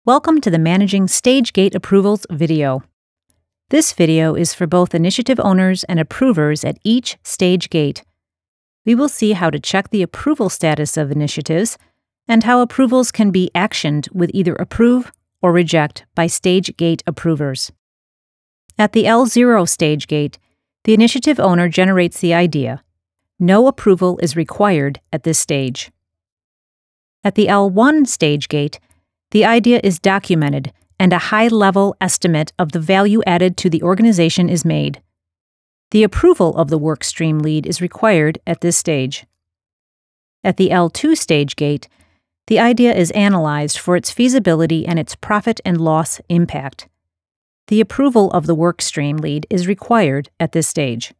Welcome to the Managing Stage Gate Approvals video. This video is for both initiative owners and approvers at each stage gate. We will see how to check the approval status of initiatives and how approvals can be actioned with either approve or reject by stage gate approvers. At the L0 stage gate, the initiative owner generates the idea. No approval is required at this stage. At the L1 stage gate, the idea is documented and a high-level estimate of the value added to the organization is made. The approval of the workstream lead is required at this stage. At the L2 stage gate, the idea is analyzed for its feasibility and its profit and loss impact. The approval of the workstream lead is required at this stage.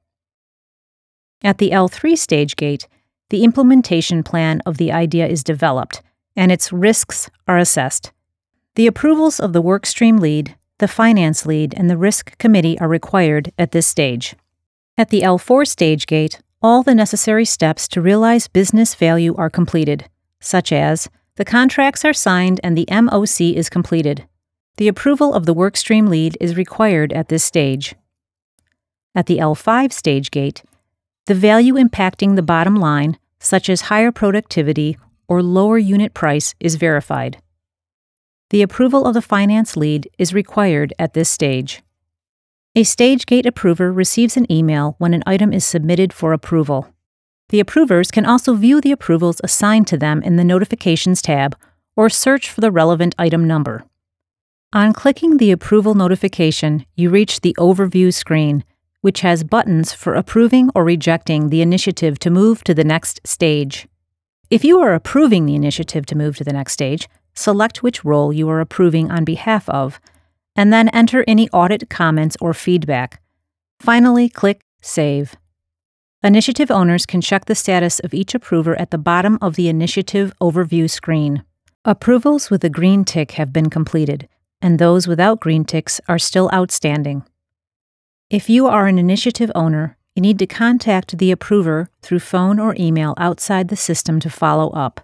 At the L3 stage gate, the implementation plan of the idea is developed and its risks are assessed. The approvals of the workstream lead, the finance lead, and the risk committee are required at this stage. At the L4 stage gate, all the necessary steps to realize business value are completed, such as the contracts are signed and the MOC is completed. The approval of the workstream lead is required at this stage. At the L5 stage gate, the value impacting the bottom line, such as higher productivity or lower unit price, is verified. The approval of the finance lead is required at this stage. A stage gate approver receives an email when an item is submitted for approval. The approvers can also view the approvals assigned to them in the Notifications tab or search for the relevant item number. On clicking the approval notification, you reach the Overview screen, which has buttons for approving or rejecting the initiative to move to the next stage. If you are approving the initiative to move to the next stage, select which role you are approving on behalf of, and then enter any audit comments or feedback. Finally, click Save. Initiative owners can check the status of each approver at the bottom of the Initiative Overview screen. Approvals with a green tick have been completed, and those without green ticks are still outstanding. If you are an initiative owner, you need to contact the approver through phone or email outside the system to follow up.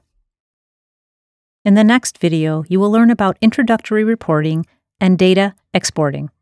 In the next video, you will learn about introductory reporting and data exporting.